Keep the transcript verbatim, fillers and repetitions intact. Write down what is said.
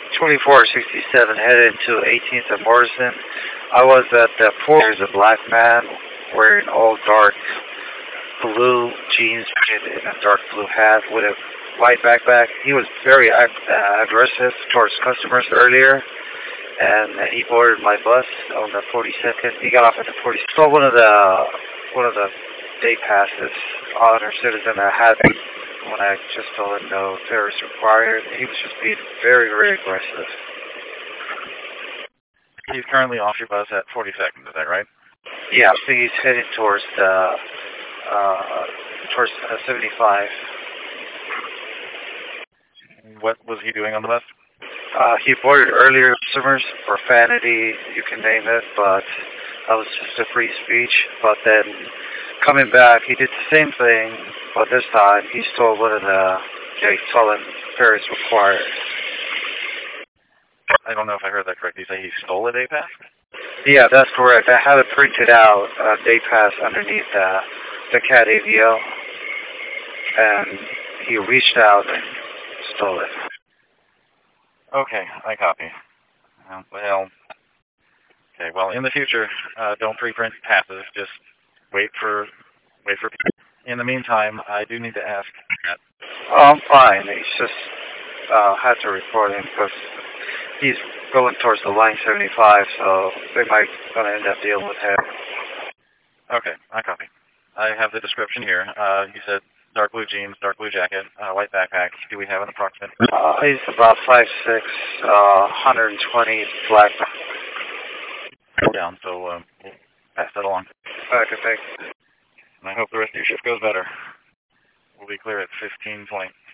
twenty-four sixty-seven headed to eighteenth and Morrison. I was at the port. There's a black man wearing all dark blue jeans and a dark blue hat with a white backpack. He was very uh, aggressive towards customers earlier, and he boarded my bus on the forty-second. He got off at the forty. So one of the one of the day passes honor citizen I had when I just told him no fare is required. He was just being very, very aggressive. He's currently off your bus at forty-second, is that right? Yeah, so he's heading towards the uh, towards uh, seventy-five. What was he doing on the bus? Uh, he boarded earlier customers, profanity, you can name it, but that was just a free speech. But then coming back, he did the same thing, but this time he stole one of the, yeah, he told him fare is required. I don't know if I heard that correctly. You say he stole a day pass? Yeah, that's correct. I have it printed out, uh, day pass underneath uh, the C A D A V L, and he reached out and stole it. Okay, I copy. Uh, well, okay. Well, in the future, uh, don't pre-print passes. Just wait for, wait for. In the meantime, I do need to ask. Oh, I'm fine. He's just uh, had to report him because he's going towards the line seventy-five, so they might gonna end up dealing with him. Okay, I copy. I have the description here. Uh, you said dark blue jeans, dark blue jacket, uh, white backpack. Do we have an approximate? Uh, he's about five six, uh, one hundred twenty, black. Down, so um, we'll pass that along. Okay, thanks. And I hope the rest of your shift goes better. We'll be clear at fifteen twenty.